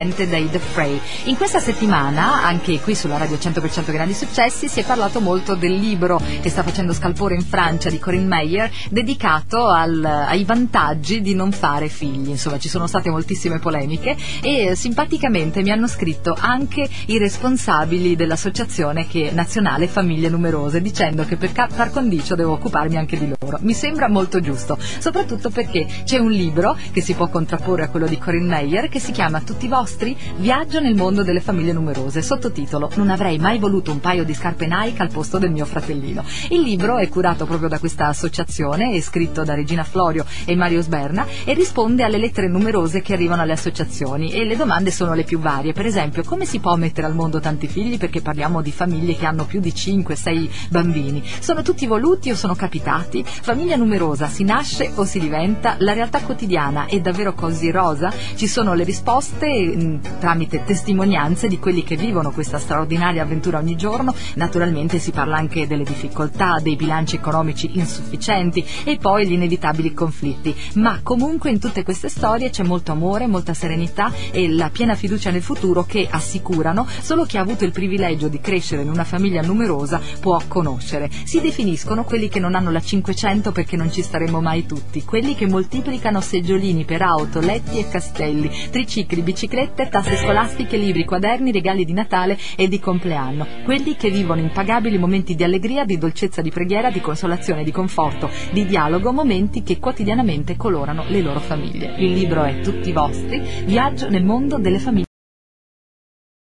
dei The Fray. In questa settimana, anche qui sulla Radio 100% Grandi Successi, si è parlato molto del libro che sta facendo scalpore in Francia di Corinne Meyer, dedicato ai vantaggi di non fare figli. Insomma, ci sono state moltissime polemiche e simpaticamente mi hanno scritto anche i responsabili dell'associazione nazionale Famiglie Numerose, dicendo che per par condicio devo occuparmi anche di loro. Mi sembra molto giusto, soprattutto perché c'è un libro che si può contrapporre a quello di Corinne Meyer che si chiama Tutti vostri, viaggio nel mondo delle famiglie numerose, sottotitolo Non avrei mai voluto un paio di scarpe Nike al posto del mio fratellino. Il libro è curato proprio da questa associazione, è scritto da Regina Florio e Mario Sberna e risponde alle lettere numerose che arrivano alle associazioni, e le domande sono le più varie. Per esempio, come si può mettere al mondo tanti figli, perché parliamo di famiglie che hanno più di 5-6 bambini? Sono tutti voluti o sono capitati? Famiglia numerosa si nasce o si diventa? La realtà quotidiana è davvero così rosa? Ci sono le risposte tramite testimonianze di quelli che vivono questa straordinaria avventura ogni giorno. Naturalmente si parla anche delle difficoltà, dei bilanci economici insufficienti e poi gli inevitabili conflitti, ma comunque in tutte queste storie c'è molto amore, molta serenità e la piena fiducia nel futuro che assicurano solo chi ha avuto il privilegio di crescere in una famiglia numerosa può conoscere. Si definiscono quelli che non hanno la 500 perché non ci staremo mai tutti, quelli che moltiplicano seggiolini per auto, letti e castelli, tricicli, biciclette, tasse scolastiche, libri, quaderni, regali di Natale e di compleanno, quelli che vivono impagabili momenti di allegria, di dolcezza, di preghiera, di consolazione, di conforto, di dialogo, momenti che quotidianamente colorano le loro famiglie. Il libro è Tutti vostri, viaggio nel mondo delle famiglie